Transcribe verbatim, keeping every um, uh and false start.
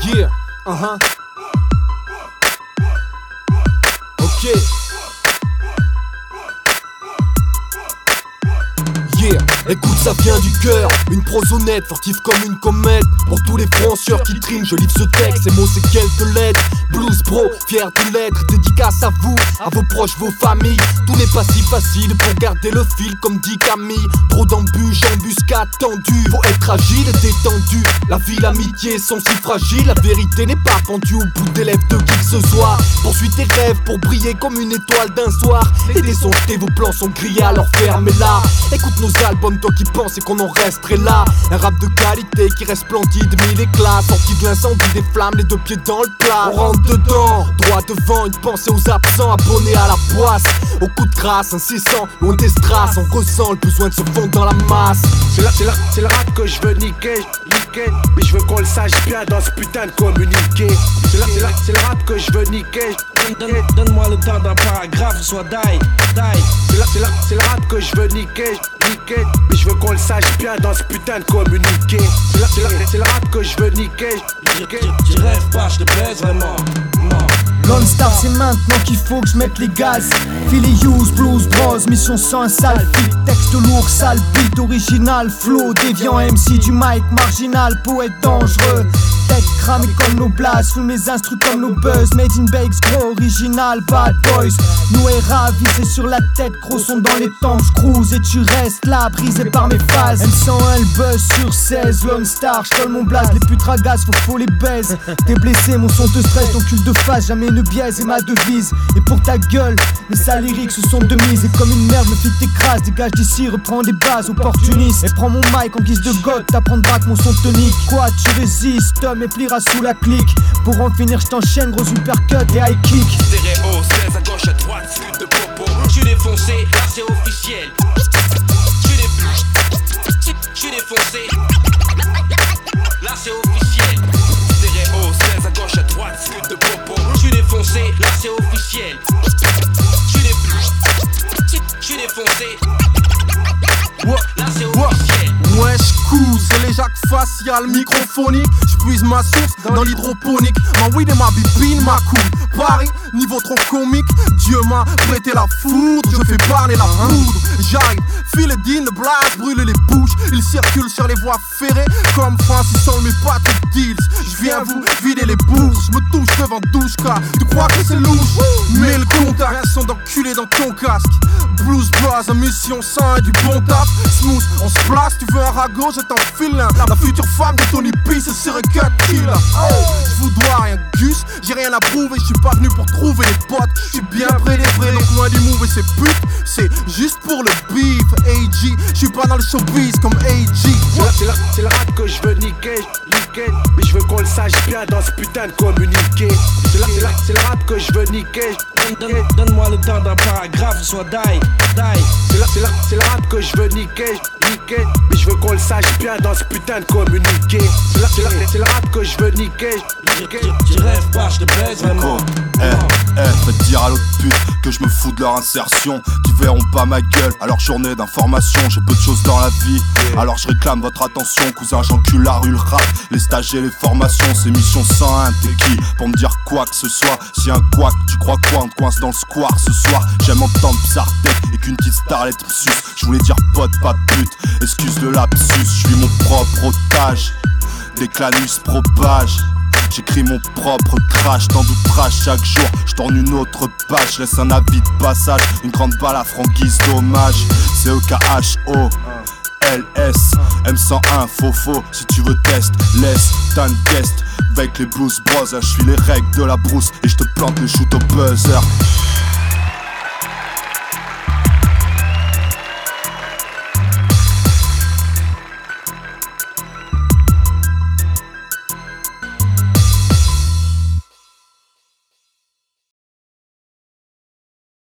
Yeah, uh-huh. Ok. Yeah, écoute ça vient du cœur, une prose honnête, furtive comme une comète. Pour tous les fonceurs qui triment, je livre ce texte, ces mots c'est quelques lettres. Blues bro, fier de l'être, dédicace à vous, à vos proches, vos familles. Tout n'est pas si facile pour garder le fil comme dit Camille. Trop d'embûches, embuscades tendues, faut être agile et détendu. La vie, l'amitié sont si fragiles, la vérité n'est pas pendue au bout des lèvres de qui que ce soit. Poursuis tes rêves pour briller comme une étoile d'un soir. Les dés sont jetés, vos plans sont grillés, alors fermez-la. Écoute nos albums, toi qui pensais qu'on en resterait là. Un rap de qualité qui reste splendide, mille éclats. Sorti de l'incendie des flammes, les deux pieds dans le plat. On rentre dedans, droit devant, une pensée aux absents. Abonnés à la poisse, au coup de grâce incessant, loin des strass. On ressent le besoin de se fondre dans la masse. C'est là, c'est là, c'est le rap que je veux niquer, niquer. Mais je veux qu'on le sache bien dans ce putain de communiqué. C'est là, c'est là, c'est le rap que je veux niquer. Donne, donne-moi le temps d'un paragraphe, soit die, die. C'est là, c'est là, c'est le rap que je veux niquer, niquer. Mais je veux qu'on le sache bien dans ce putain de communiqué. C'est là, c'est là, c'est le rap que je veux niquer, niquer. Je rêve pas, je te baise vraiment. Non. Lone Star, c'est maintenant qu'il faut que je mette les gaz. Philly Hughes, Blues Bros, mission sans un sale fit. Texte lourd, sale beat, original, flow, déviant M C du mic, marginal, poète dangereux. Tête cramée comme nos blasts, fume mes instrus comme nos buzz. Made in Bakes, gros, original, bad boys. Nous est ravis, c'est sur la tête, gros son dans les temps, j'cruise. Et tu restes là, brisé par mes phases. M cent un, le buzz sur seize, Lone Star, j'colle mon blast. Les putes ragassent, faut faut les baise. T'es blessé, mon son te stresse, ton cul de face, jamais ne biaise et ma devise. Et pour ta gueule, mes sales lyriques se sont de mise. Et comme une merde, le fit t'écrase, dégage d'ici, reprends des bases, opportuniste. Et prends mon mic en guise de god, t'apprendras que mon son tonique. Quoi, tu résistes, me pliera sous la clique. Pour en finir, j't'enchaîne, gros uppercut et high kick. Stéréo, seize à gauche, à droite, sud de popo. J'suis défoncé, là c'est officiel. J'suis défoncé, j'suis défoncé. Là c'est officiel. Stéréo, seize à gauche, à droite, sud de popo. J'suis défoncé, là c'est officiel. J'suis défoncé, j'suis défoncé. Là c'est officiel. Ouais, j'couse, c'est les jacques faciales, microphoniques. J'puise ma source dans l'hydroponique. Ma weed et ma bibine, ma couille. Paris, niveau trop comique. Dieu m'a prêté la foudre, je fais parler la poudre. J'arrive, file din, le blast, brûle les bouches. Il circule sur les voies ferrées comme Francis on mes Patrick Deals. J'viens vous vider les bourses, j'me touche devant douze K. Tu crois que c'est louche? Mais le contact, un son d'enculé dans ton casque. Blues Bros, mission cent un du bon taf. Smooth, on se place, tu veux un ragot, je t'enfile un. La future femme de Tony P, c'est sur un cut killer. Oh, j'vous dois rien Gus, j'ai rien à prouver, j'suis pas venu pour trouver les potes. J'suis bien près des vrais, donc loin du move et c'est pute. C'est juste pour le beef, A G. J'suis pas dans le showbiz comme A G. C'est là, c'est là, c'est le rap que je veux niquer, niquer. Mais je veux qu'on le sache bien dans ce putain de communiqué. C'est là, c'est là, c'est le rap que je veux niquer. Donne, donne-moi le temps d'un paragraphe, soit die, die. C'est là, c'est là, c'est le rap que je veux niquer, niquer. Mais je veux qu'on le sache bien dans ce putain de communiqué. C'est là, c'est là, c'est le rap que je veux niquer, niquer. Je rêve pas, je te baise vraiment. Eh, eh, faites dire à l'autre pute que je me fous de leur insertion, qui verront pas ma gueule à leur journée d'information. J'ai peu de choses dans la vie, alors je réclame votre attention. Cousin, j'encule la rue, le rap, les stages et les formations. C'est mission cent un, t'es qui pour me dire quoi que ce soit? Si un couac, tu crois quoi? On te coince dans le square ce soir. J'aime entendre Psartec et qu'une petite starlette me suce. Je voulais dire pote, pas pute, excuse de lapsus. Je vis mon propre otage, dès que la nuit se propage. J'écris mon propre crash, t'en douteras chaque jour. J'tourne une autre page, laisse un avis de passage. Une grande balle à franguise dommage. C E K H O L S M cent un, faux faux. Si tu veux test, laisse t'as une guest. Avec les Blues Bros, je suis les règles de la brousse. Et j'te plante le shoot au buzzer.